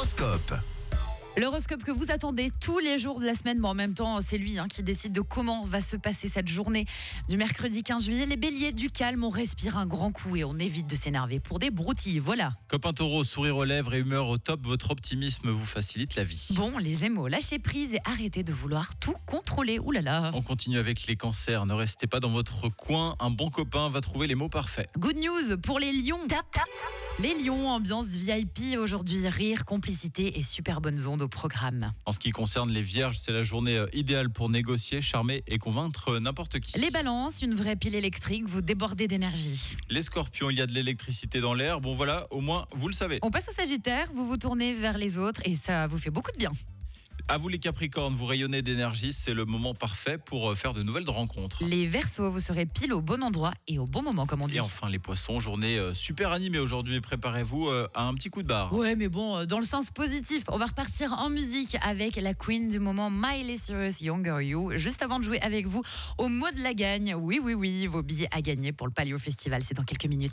L'horoscope. L'horoscope que vous attendez tous les jours de la semaine. Bon, en même temps, c'est lui qui décide de comment va se passer cette journée du mercredi 15 juillet. Les béliers, du calme, on respire un grand coup et on évite de s'énerver pour des broutilles. Voilà. Copain taureau, sourire aux lèvres et humeur au top, votre optimisme vous facilite la vie. Bon, les gémeaux, lâchez prise et arrêtez de vouloir tout contrôler. Ouh là là. On continue avec les cancers, ne restez pas dans votre coin, un bon copain va trouver les mots parfaits. Good news pour les lions. Les lions, ambiance VIP aujourd'hui, rire, complicité et super bonnes ondes au programme. En ce qui concerne les vierges, c'est la journée idéale pour négocier, charmer et convaincre n'importe qui. Les balances, une vraie pile électrique, vous débordez d'énergie. Les scorpions, il y a de l'électricité dans l'air, bon voilà, au moins vous le savez. On passe au sagittaire, vous vous tournez vers les autres et ça vous fait beaucoup de bien. À vous les capricornes, vous rayonnez d'énergie, c'est le moment parfait pour faire de nouvelles rencontres. Les verseaux, vous serez pile au bon endroit et au bon moment, comme on dit. Et enfin les poissons, journée super animée aujourd'hui, préparez-vous à un petit coup de barre. Ouais, mais bon, dans le sens positif. On va repartir en musique avec la queen du moment, Miley Cyrus, Younger You. Juste avant de jouer avec vous au mot de la gagne. Oui, vos billets à gagner pour le Palio Festival, c'est dans quelques minutes.